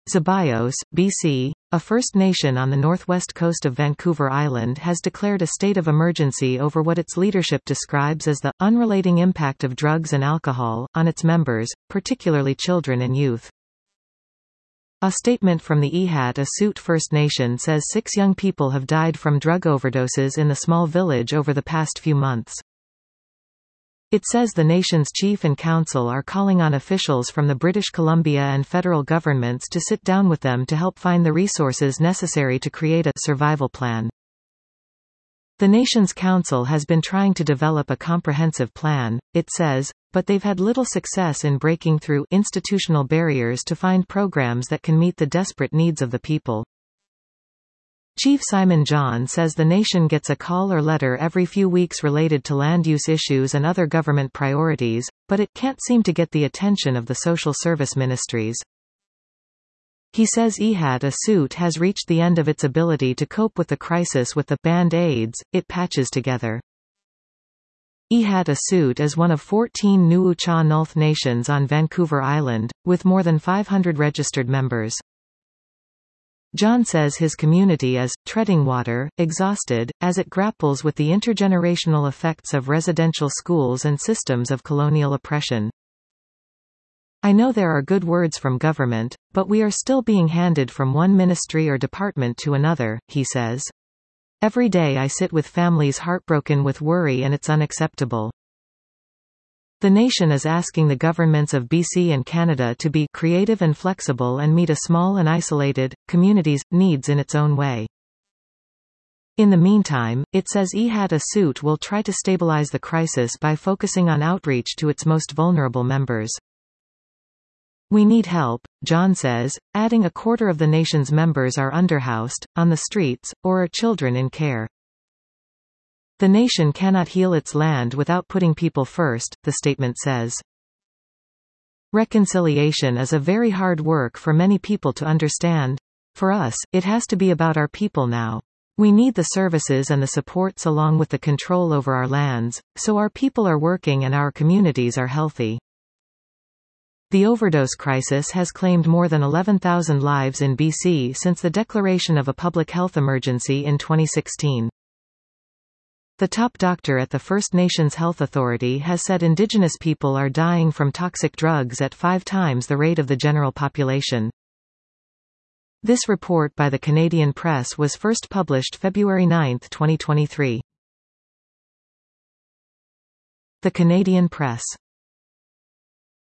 Zebios, BC, a First Nation on the northwest coast of Vancouver Island, has declared a state of emergency over what its leadership describes as the unrelating impact of drugs and alcohol on its members, particularly children and youth. A statement from the Ihat-Asut First Nation says 6 young people have died from drug overdoses in the small village over the past few months. It says the nation's chief and council are calling on officials from the British Columbia and federal governments to sit down with them to help find the resources necessary to create a survival plan. The nation's council has been trying to develop a comprehensive plan, it says, but they've had little success in breaking through institutional barriers to find programs that can meet the desperate needs of the people. Chief Simon John says the nation gets a call or letter every few weeks related to land use issues and other government priorities, but it can't seem to get the attention of the social service ministries. He says Ihat-Asut has reached the end of its ability to cope with the crisis with the band-aids it patches together. Ihat-Asut is one of 14 Nuu-chah-nulth nations on Vancouver Island, with more than 500 registered members. John says his community is treading water, exhausted, as it grapples with the intergenerational effects of residential schools and systems of colonial oppression. I know there are good words from government, but we are still being handed from one ministry or department to another, he says. Every day I sit with families heartbroken with worry, and it's unacceptable. The nation is asking the governments of BC and Canada to be creative and flexible and meet a small and isolated community's needs in its own way. In the meantime, it says Ihat-Asut will try to stabilize the crisis by focusing on outreach to its most vulnerable members. We need help, John says, adding a quarter of the nation's members are underhoused, on the streets, or are children in care. The nation cannot heal its land without putting people first, the statement says. Reconciliation is a very hard work for many people to understand. For us, it has to be about our people now. We need the services and the supports along with the control over our lands, so our people are working and our communities are healthy. The overdose crisis has claimed more than 11,000 lives in BC since the declaration of a public health emergency in 2016. The top doctor at the First Nations Health Authority has said Indigenous people are dying from toxic drugs at 5 times the rate of the general population. This report by the Canadian Press was first published February 9, 2023. The Canadian Press.